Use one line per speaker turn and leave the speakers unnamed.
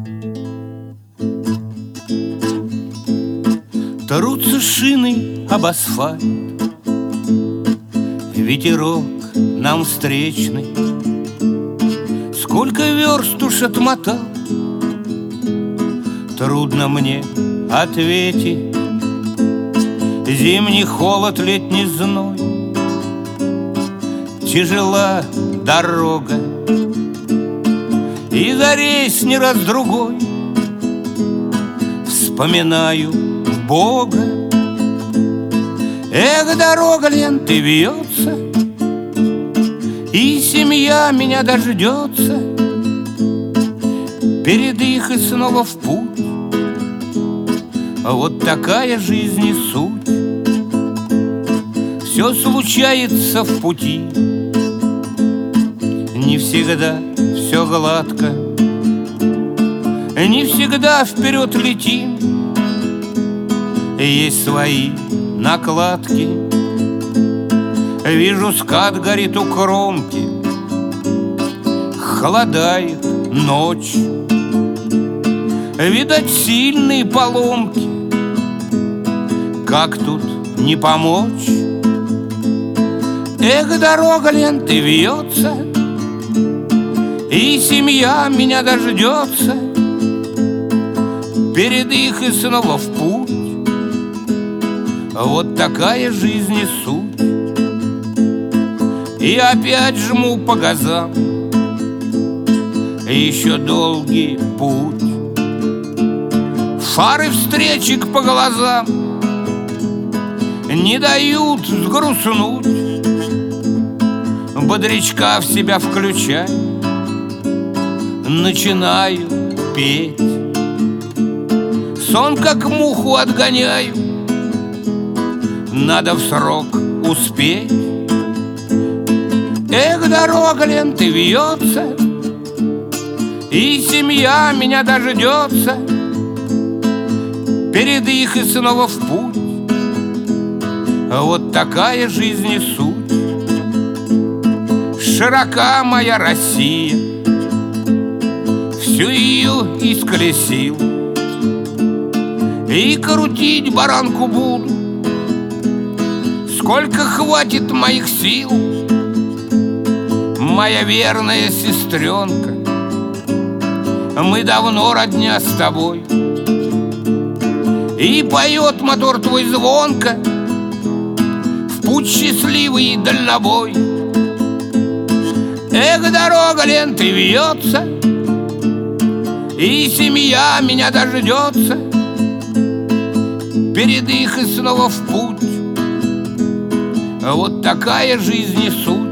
Трутся шины об асфальт, ветерок нам встречный. Сколько верст уж отмотал, трудно мне ответить. Зимний холод, летний зной, тяжела дорога, и за рейс не раз другой вспоминаю Бога. Эх, дорога ленты вьется, и семья меня дождется. Перед их и снова в путь. Вот такая жизнь и суть. Все случается в пути, не всегда все гладко, не всегда вперед летим. Есть свои накладки. Вижу, скат горит у кромки, холодает ночь. Видать, сильные поломки, как тут не помочь? Эх, дорога ленты вьется, и семья меня дождется. Перед их и снова в путь. Вот такая жизнь и суть. И опять жму по газам, еще долгий путь. Фары встречек по глазам не дают сгрустнуть. Бодрячка в себя включай, начинаю петь. Сон как муху отгоняю, надо в срок успеть. Эх, дорога ленты вьется, и семья меня дождется. Перед их и снова в путь. Вот такая жизнь и суть. Широка моя Россия, всю ее исколесил, и крутить баранку буду, сколько хватит моих сил. Моя верная сестренка, мы давно родня с тобой, и поет мотор твой звонко в путь счастливый и дальнобой. Эх, дорога ленты вьется, и семья меня дождется. Перед их и снова в путь. Вот такая жизнь и суть.